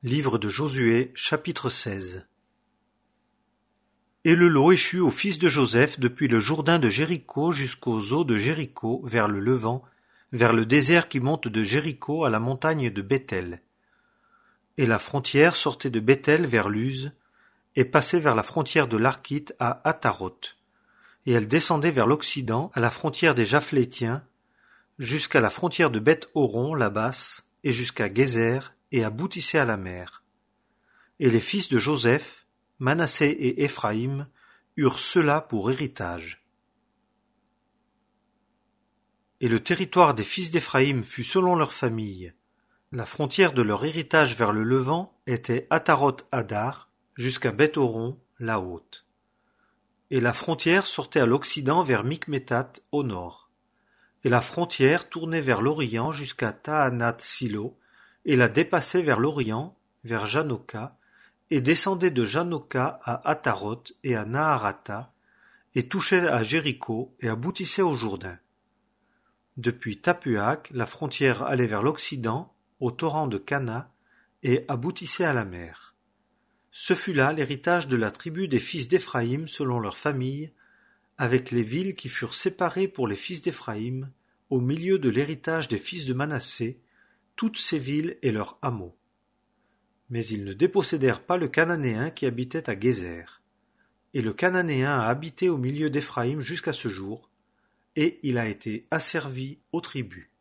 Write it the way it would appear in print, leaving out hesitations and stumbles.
Livre de Josué, chapitre 16. Et le lot échut aux fils de Joseph depuis le Jourdain de Jéricho jusqu'aux eaux de Jéricho, vers le levant, vers le désert qui monte de Jéricho à la montagne de Béthel. Et la frontière sortait de Béthel vers Luz, et passait vers la frontière de l'Arkite à Ataroth. Et elle descendait vers l'Occident, à la frontière des Japhlétiens, jusqu'à la frontière de Beth-Horon, la basse, et jusqu'à Gézer, et aboutissait à la mer. Et les fils de Joseph, Manassé et Éphraïm, eurent cela pour héritage. Et le territoire des fils d'Éphraïm fut selon leur famille. La frontière de leur héritage vers le levant était Ataroth-Adar, jusqu'à Beth-Horon, la haute. Et la frontière sortait à l'occident vers Mikmétat, au nord. Et la frontière tournait vers l'orient jusqu'à Taanath-Silo, et la dépassait vers l'orient, vers Janoka, et descendait de Janoka à Ataroth et à Naharata, et touchait à Jéricho, et aboutissait au Jourdain. Depuis Tapuak, la frontière allait vers l'occident, au torrent de Cana, et aboutissait à la mer. Ce fut là l'héritage de la tribu des fils d'Éphraïm selon leurs familles, avec les villes qui furent séparées pour les fils d'Éphraïm, au milieu de l'héritage des fils de Manassé, toutes ces villes et leurs hameaux. Mais ils ne dépossédèrent pas le Cananéen qui habitait à Gézer. Et le Cananéen a habité au milieu d'Éphraïm jusqu'à ce jour, et il a été asservi aux tribus.